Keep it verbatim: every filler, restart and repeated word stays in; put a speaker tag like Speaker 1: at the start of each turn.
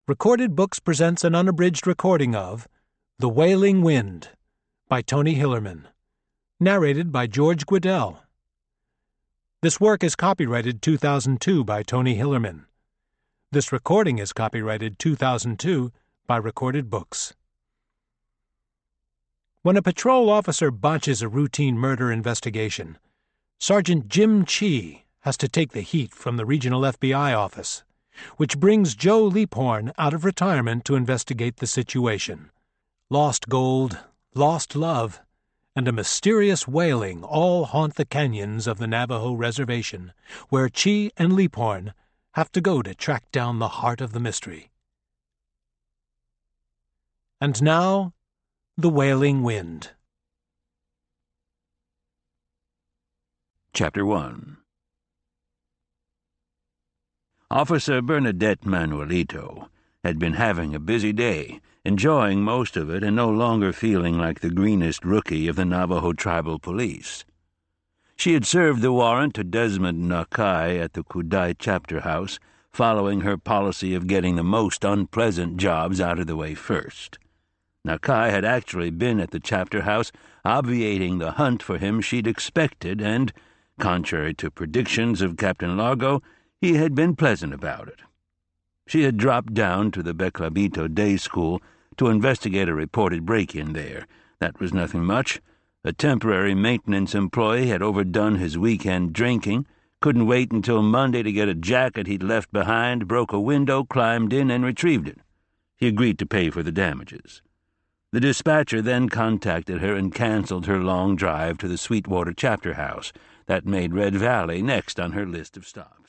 Speaker 1: Recorded Books presents an unabridged recording of The Wailing Wind by Tony Hillerman, narrated by George Guidall. This work is copyrighted two thousand two by Tony Hillerman. This recording is copyrighted two thousand two by Recorded Books. When a patrol officer botches a routine murder investigation, Sergeant Jim Chee has to take the heat from the regional F B I office, which brings Joe Leaphorn out of retirement to investigate the situation. Lost gold, lost love, and a mysterious wailing all haunt the canyons of the Navajo Reservation, where Chee and Leaphorn have to go to track down the heart of the mystery. And now, The Wailing Wind.
Speaker 2: Chapter one. Officer Bernadette Manuelito had been having a busy day, enjoying most of it and no longer feeling like the greenest rookie of the Navajo Tribal Police. She had served the warrant to Desmond Nakai at the Kudai Chapter House, following her policy of getting the most unpleasant jobs out of the way first. Nakai had actually been at the Chapter House, obviating the hunt for him she'd expected, and, contrary to predictions of Captain Largo, he had been pleasant about it. She had dropped down to the Beclabito Day School to investigate a reported break-in there. That was nothing much. A temporary maintenance employee had overdone his weekend drinking, couldn't wait until Monday to get a jacket he'd left behind, broke a window, climbed in, and retrieved it. He agreed to pay for the damages. The dispatcher then contacted her and canceled her long drive to the Sweetwater Chapter House. That made Red Valley next on her list of stops.